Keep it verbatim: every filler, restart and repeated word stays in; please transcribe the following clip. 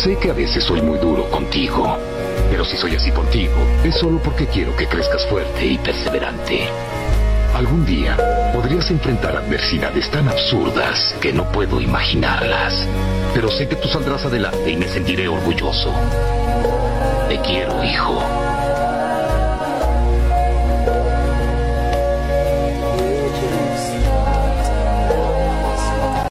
Sé que a veces soy muy duro contigo, pero si soy así contigo, es solo porque quiero que crezcas fuerte y perseverante. Algún día podrías enfrentar adversidades tan absurdas que no puedo imaginarlas. Pero sé que tú saldrás adelante y me sentiré orgulloso. Te quiero, hijo.